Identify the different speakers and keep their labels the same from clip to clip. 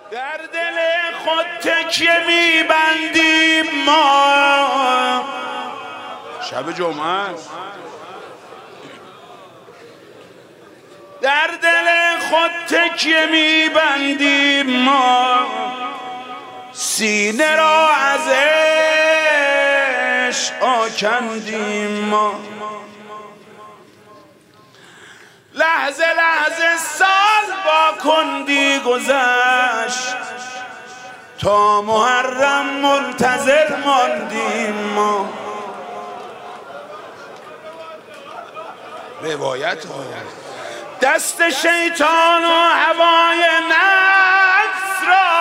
Speaker 1: در دل خود تکیه میبندیم ما. شب جمعه است. در دل خود تکیه میبندیم ما، سینه را از عشق آکندیم ما. لحظه لحظه سال با کندی گذشت، تا محرم منتظر ماندیم ما. روایت ها دست شیطان و هوای نفس را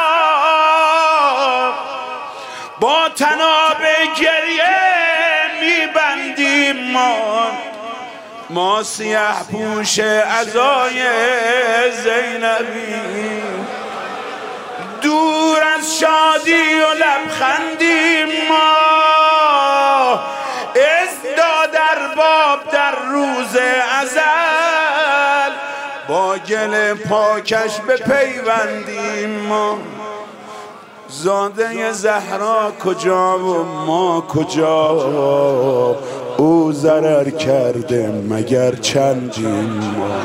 Speaker 1: با طناب گریه میبندیم ما سیاه پوش عزای زینبی، دور از شادی و لبخندیم ما. ازداد ارباب در روز ازل، با گل پاکش بپیوندیم ما. زاده زهرا کجا و ما کجا، او ضرر کرده مگر چندیم ما.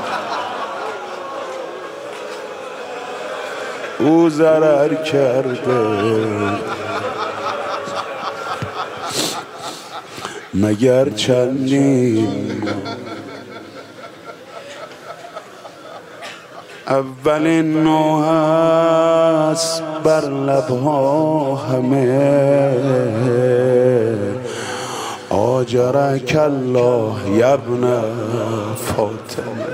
Speaker 1: او ضرر کرده مگر چندیم ما. اولین نوح است بر لبها همه، آجرک الله یبن فاطمه.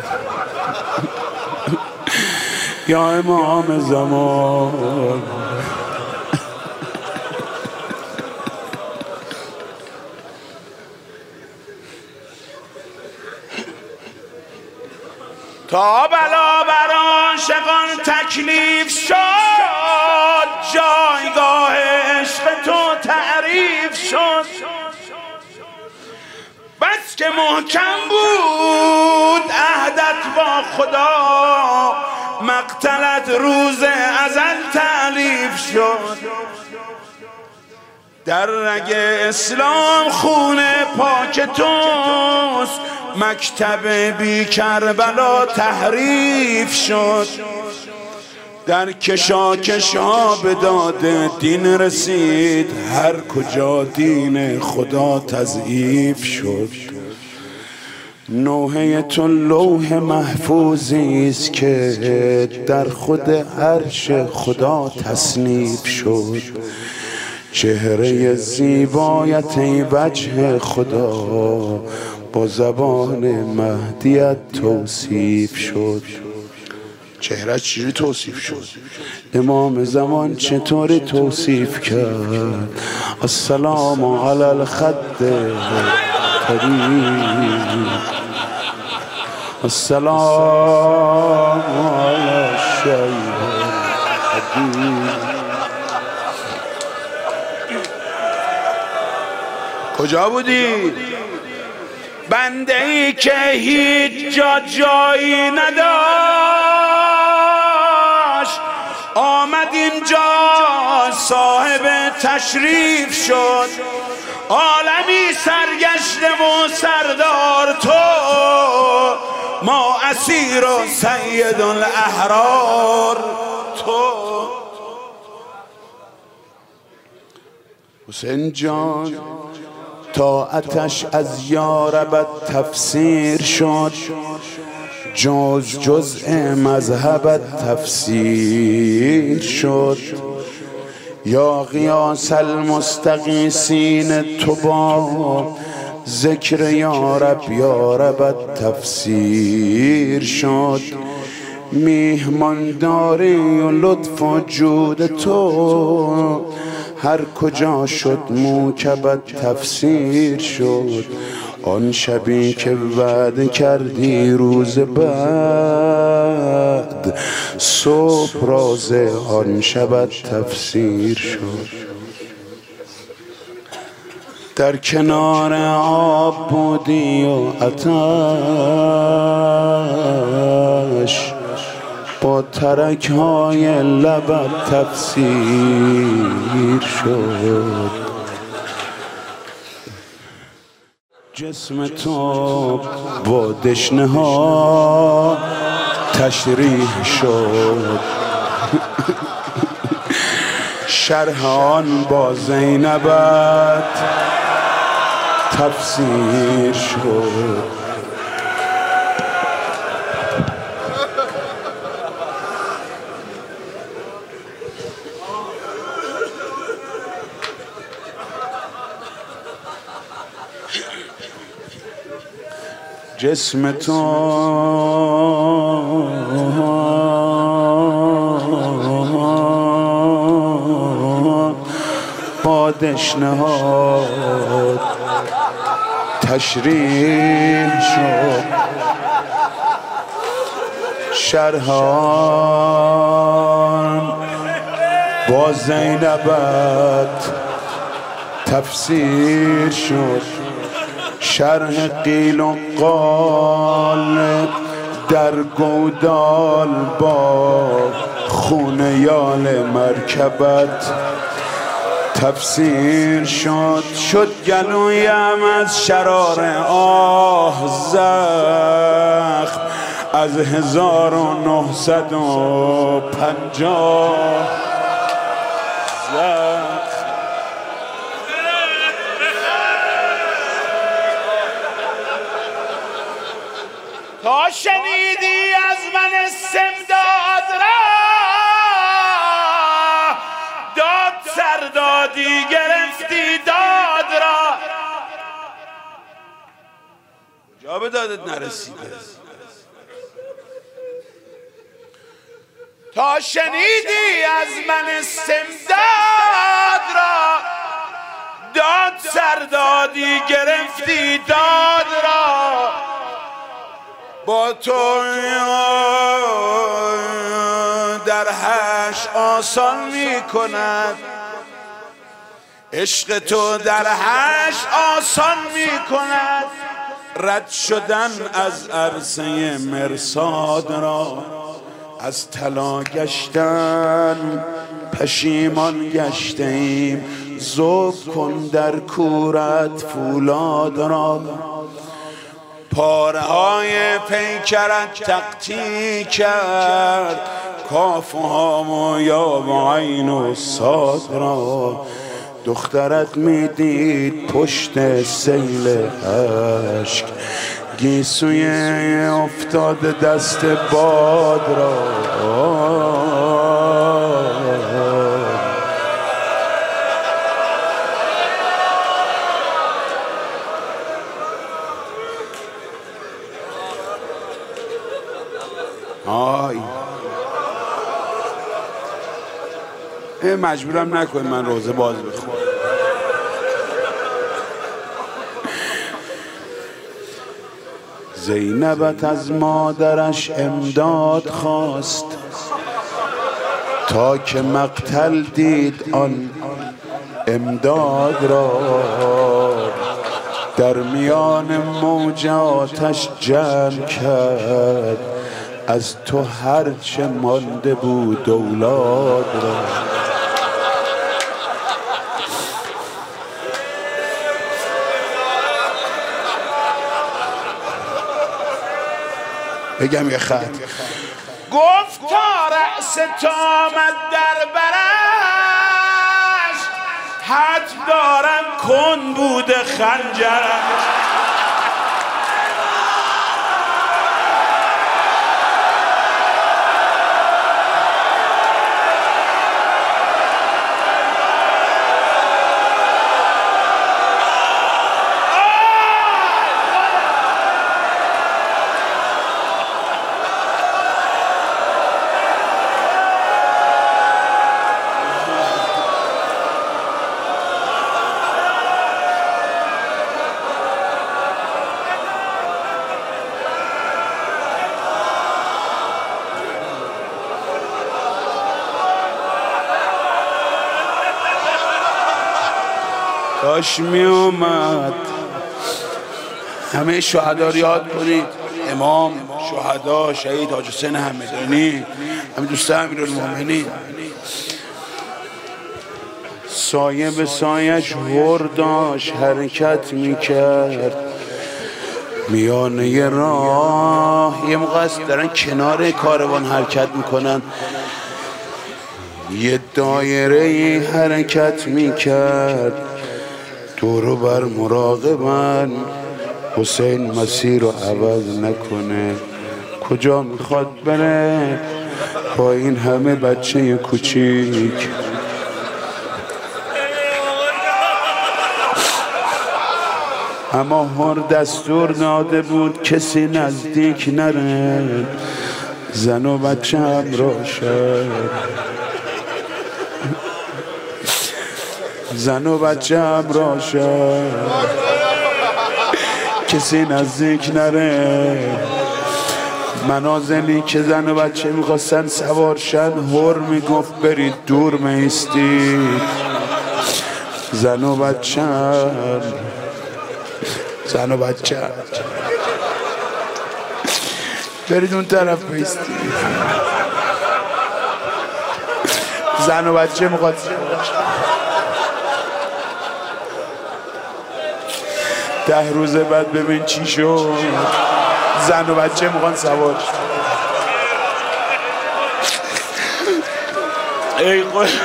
Speaker 1: یا امام زمان، تا بلا بر عاشقان تکلیف شد، جایگاه عشق تو تعریف شد. بس که محکم بود عهدت با خدا، مقتلت روز ازل تألیف شد. در رگ اسلام خون پاک توست، مکتب بی کربلا تحریف شد. در کشاکش ها به داد دین رسید، هر کجا دین خدا تضعیف شد. نوحه تو لوح محفوظی است که در خود عرش خدا تصنیف شد. چهره زیبایت ای وجه خدا، با زبان مهدیت توصیف شد. چهره چجوری توصیف شد؟ امام زمان چطوری توصیف کرد؟ السلام علی الخد قریب، السلام علی الشیخ حبیب. کجا بودی؟ بنده ای که هیچ جایی نداشت، آمد اینجا صاحب تشریف شد. عالمی سرگشته و سردار تو، ما اسیر و سید الاحرار تو. حسین جان طاعتش از یاربت تفسیر شد، جزء مذهبت تفسیر شد. یا غیاث المستغیثین تو با ذکر یاربت تفسیر شد. میهمانداری و لطف و جود تو، هر کجا شد موکبت تفسیر شد. آن شبی که وعده کردی روز بعد، صبح راز آن شبت تفسیر شد. در کنار آب بودی و آتش، با ترک های لبت تفسیر شد. جسم تو با دشنه ها تشریح شد. شرح آن با زینبت تفسیر شد. جسم تو با دشنه ها تشریح شد. شرحان با زینبت تفسیر شد. شرح قیل و قال در گودال با خون یال مرکبت تفسیر شد. شد گلویم از شرار آه زخم از 1950 زخم.
Speaker 2: تا شنیدی از من استمداد را داد سردادی گرفتی داد را.
Speaker 1: جا به دادت نرسیده.
Speaker 2: تا شنیدی از من استمداد را داد سردادی گرفتی داد را. با تو در حشر آسان می کند عشق تو در حشر آسان می کند رد شدن از عرصه مرصاد را. از طلا گشتن پشیمان گشته ایم ذوب کن در کورت فولاد را. پاره های پیکرت تقطیع کرد کاف و هام و یا و عین و صاد را. دخترت میدید پشت سیل اشک گیسوی افتاده دست باد را.
Speaker 1: مجبورم نکنید من روزه باز بخونم. زینبت از مادرش امداد خواست تا که مقتل دید آن امداد را. در میان موج آتش جمع کرد از تو هرچه مانده بود اولاد را. بگم یه خط
Speaker 2: گفت تا رأس تو آمد در برش حد دارم کن بود خنجرش.
Speaker 1: داشت می اومد. همه شهدا رو یاد کنید. امام، شهدا، شهید حاج حسین همدانی، همین دوست امیرالمومنین. سایه به سایش ورداش حرکت میکرد میانه راه. یه موقع است دارن کنار کاروان حرکت میکنن، یه دایره حرکت میکرد دورو بر مراقبن حسین مسیر رو عوض نکنه. کجا میخواد بره با این همه بچه کوچیک؟ اما هر دستور داده بود کسی نزدیک نره، زن و بچه هم راشد، زن و بچه هم راشد، کسی نزدیک نره. منازلی که زن و بچه میخواستن سوار شن، هر میگفت برید دور میستید. زن و بچه هم، زن و بچه هم برید اون طرف بیستید. زن و بچه میخواد ده روز بعد ببین چی شد. زن و بچه میخوان سوار ای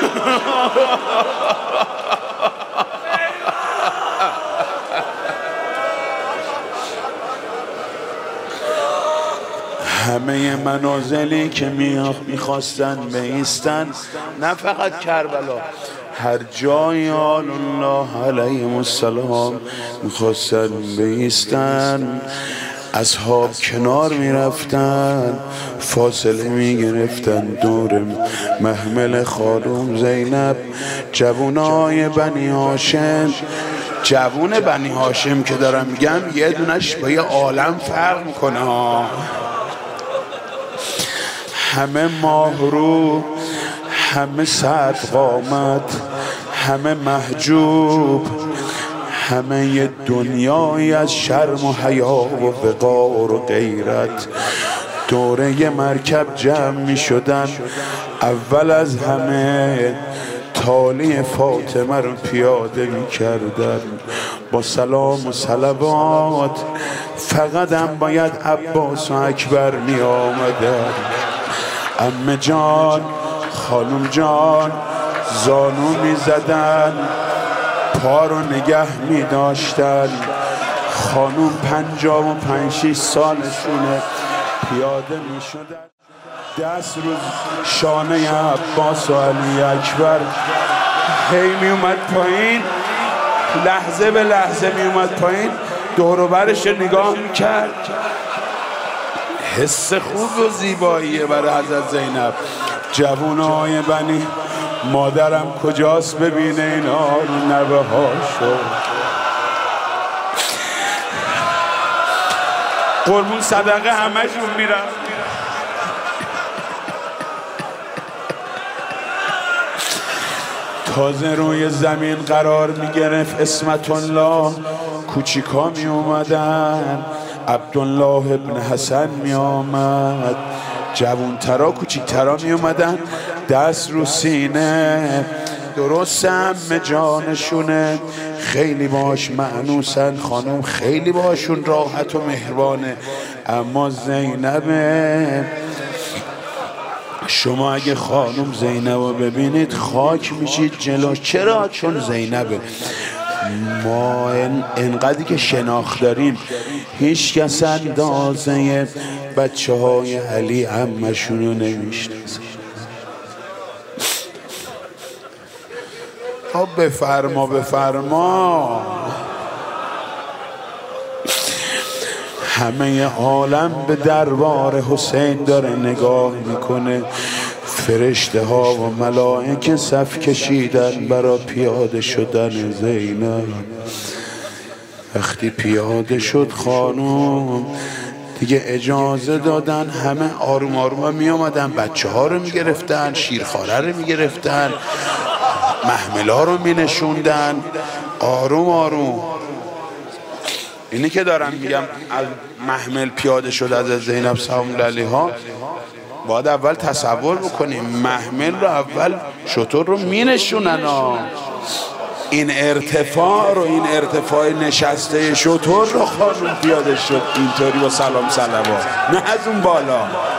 Speaker 1: همه منازلی که میخواستن بیستن، نه فقط کربلا، هر جای آل الله علیهم السلام میخواستن بیستن، اصحاب کنار میرفتن، فاصله میگرفتن دور محمل خانم زینب. جوونای بنی هاشم، جوون بنی هاشم که دارم میگم یه دونش با یه عالم فرق میکنه. همه ماهرو، همه سرد قامت، همه محجوب، همه یه دنیایی از شرم و حیا و وقار و غیرت دوره یه مرکب جمع می شدن. اول از همه تالی فاطمه رو پیاده می کردن با سلام و صلوات. فقط هم باید عباس و اکبر می آمدن. عمه جان، خانم جان زانو می زدن، پا رو نگه می داشتن. خانوم 55-6 سالشونه، پیاده می شدن، دست رو شانه عباس و علی اکبر هی می اومد پایین، لحظه به لحظه می اومد پایین، دور و برش نگاه می کرد. حس خوب و زیباییه برای حضرت زینب. جوونای بنی مادرم کجاست ببینه اینا رو نوه هاشو. قربون صدقه همشون میرم. تازه روی زمین قرار میگرفت اسمت الله، کوچیکا می اومدن، عبدالله ابن حسن می آمد، جوونترا کوچیکترا می اومدن، دست رو سینه. درست عمه جانشونه، خیلی باش معنوسن، خانم خیلی باشون راحت و مهربانه. اما زینبه، شما اگه خانم زینب رو ببینید خاک میشید جلوش. چرا؟ چون زینبه. ما انقدری که شناخت داریم هیچ کس اندازه بچه های علی عمشون رو نمیشناسه. بفرما بفرما. همه عالم به دربار حسین داره نگاه میکنه. فرشته ها و ملائکه صف کشیدن برای پیاده شدن زینب. وقتی پیاده شد خانم دیگه اجازه دادن همه آروم آروم می آمدن، بچه ها رو می گرفتن، شیرخواره رو می گرفتن، محملا رو می نشوندن، آروم آروم. اینی که دارم میگم از محمل پیاده شد از زینب سلام الله علیها، باید اول تصور بکنیم محمل رو اول شتر رو مینشونن این ارتفاع رو، این ارتفاع نشسته شتر رو خانم پیاده شد اینطوری با سلام صلوات، نه از اون بالا.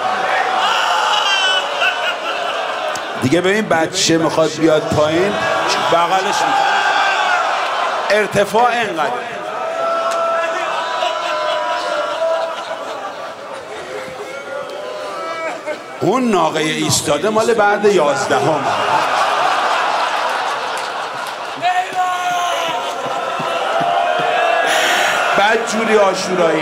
Speaker 1: دیگه ببین بچه میخواد بیاد پایین بغلش میکنه، ارتفاع اینقدر. اون ناقه ایستاده مال بعد 11 بعد جوری آشورایی.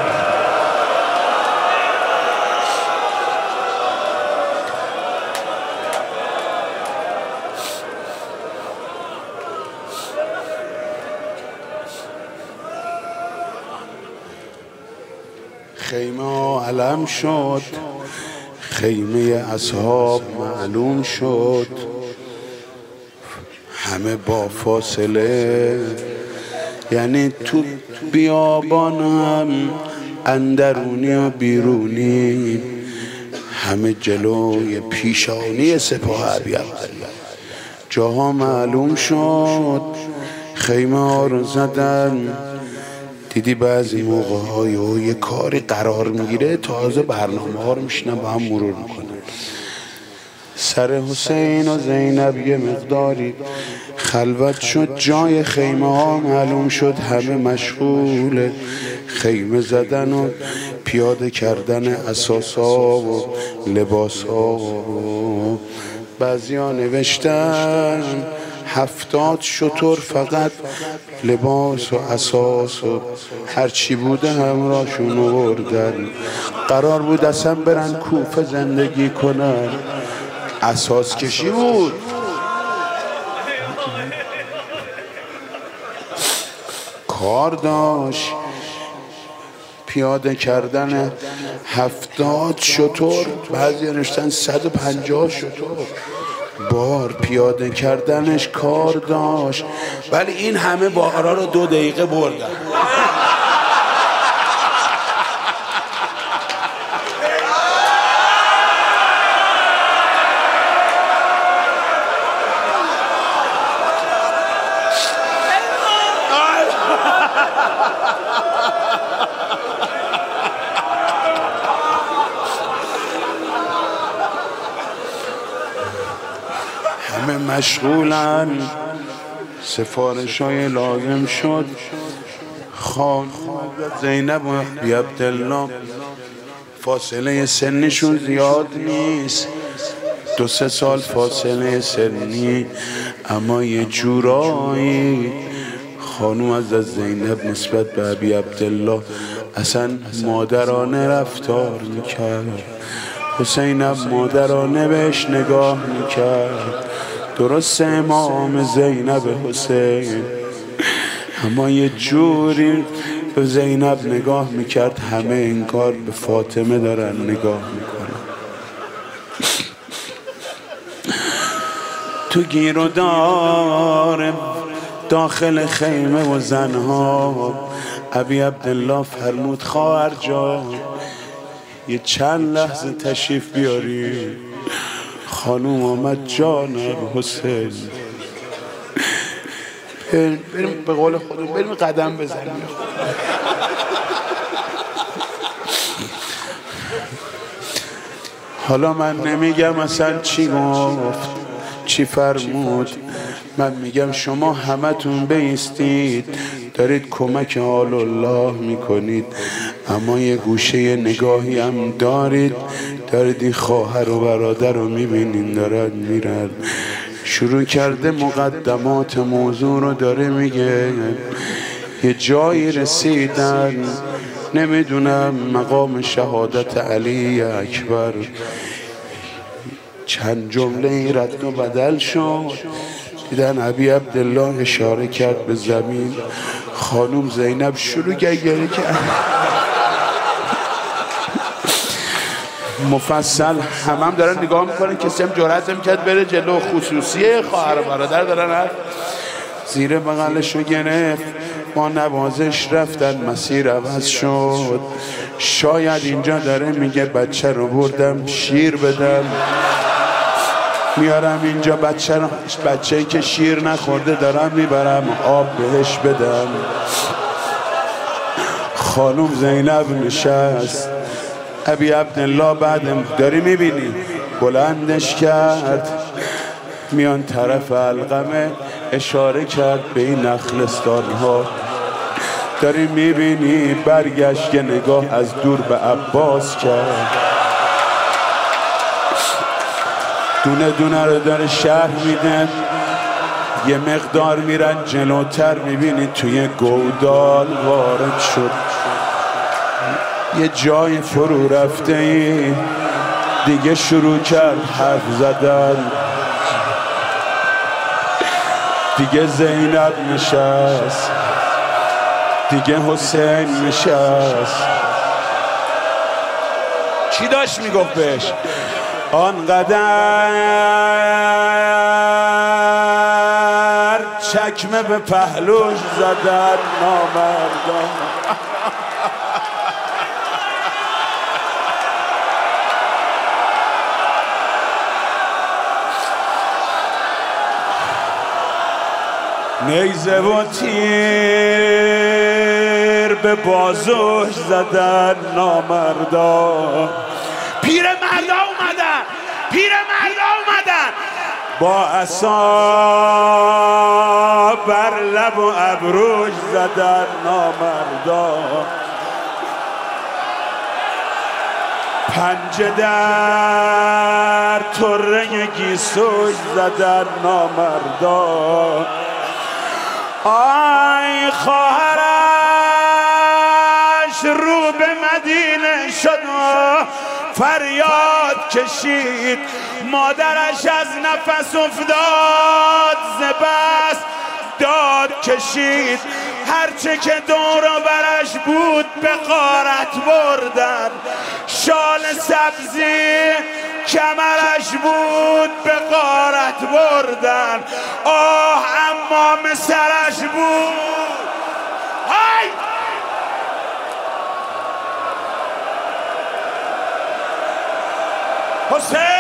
Speaker 1: خیمه علم شد، خیمه اصحاب معلوم شد، همه با فاصله، یعنی تو بیابان هم اندرونی و بیرونی، همه جلوی پیشانی سپاه ابی عبدالله. جاها معلوم شد، خیمه ها رو زدن. دیدی بعضی موقع های یه کاری قرار میگیره تازه برنامه ها رو میشنن با هم مرور میکنن. سر حسین و زینب یه مقداری خلوت شد، جای خیمه ها معلوم شد، همه مشغول خیمه زدن و پیاده کردن اساسا و لباسا. بعضی ها نوشتن 70 شتر فقط لباس و اساس و هرچی بوده همراهشون آوردن. قرار بود اصلا برن کوفه زندگی کنن، اساس کشی بود. کار داشت پیاده کردن 70 شتر، بعضی نوشتن 150 شتر بار پیاده کردنش کار داشت. ولی این همه بارا رو 2 دقیقه بردن. همه مشغولن، سفارش های لازم شد. خانم زینب و ابی عبدالله فاصله سنشون زیاد نیست، 2-3 سال فاصله سنی، اما یه جورایی خانم از زینب نسبت به ابی عبدالله اصلا مادرانه رفتار میکرد. حسینم مادرانه بهش نگاه میکرد، درست امام زینب حسین، اما یه جوری به زینب نگاه میکرد همه انگار به فاطمه دارن نگاه میکنن. تو گیر و دار داخل خیمه و زنها ابی عبدالله فرمود خواهر جان یه چند لحظه تشریف بیاری. خانوم آمد جانم حسین، بریم به قول خودم بریم قدم بزنیم. حالا من نمیگم اصلا چی گفت چی فرمود، من میگم شما همتون بایستید دارید کمک آل الله میکنید، اما یه گوشه نگاهی هم دارید این خواهر و برادر رو میبینین دارن میرن. شروع کرده مقدمات موضوع رو داره میگه. یه جایی رسیدن نمیدونم مقام شهادت علی اکبر، چند جمله رد و بدل شد. دیدن ابی عبدالله اشاره کرد به زمین، خانوم زینب شروع گریه کرد. مفصل هم دارن نگاه میکنن، کسی هم جرأت نمیکرد بره جلو، خصوصیه خواهر برادر دارن زیر بغلش رو گرفت. ما نوازش رفتن، مسیر عوض شد. شاید اینجا داره میگه بچه رو بردم شیر بدم، میارم اینجا بچه‌ای که شیر نخورده دارم میبرم آب بهش بدم. خانم زینب نشست، ابی عبدالله بعد داری میبینی بلندش کرد، میان طرف علقمه، اشاره کرد به این نخلستان ها. داری میبینی برگشت که نگاه از دور به عباس کرد، دونه دونه رو داره شرح میده. یه مقدار میرن جلوتر، میبینی توی گودال وارد شد، یه جای فرو رفته ای دیگه شروع کرد حرف زدن. دیگه زینب نشست، دیگه حسین نشست. چی داشت میگفت بهش؟ آنقدر چکمه به پهلوش زدن نامردان. نیزه و تیر به بازوش زدن نامردان. پیر مردا اومدن، پیر مردا اومدن، با عصا بر لب و ابروش زدن نامردان. پنجه در طره گیسوش زدن نامردان. آی خواهرش رو به مدینه شد، فریاد کشید، مادرش از نفس افتاد، ز بس داد کشید. هرچه که دور و برش بود به غارت بردن، شال سبزی کمرش بود به غارت بردن، آه امام سرش بود. های حسین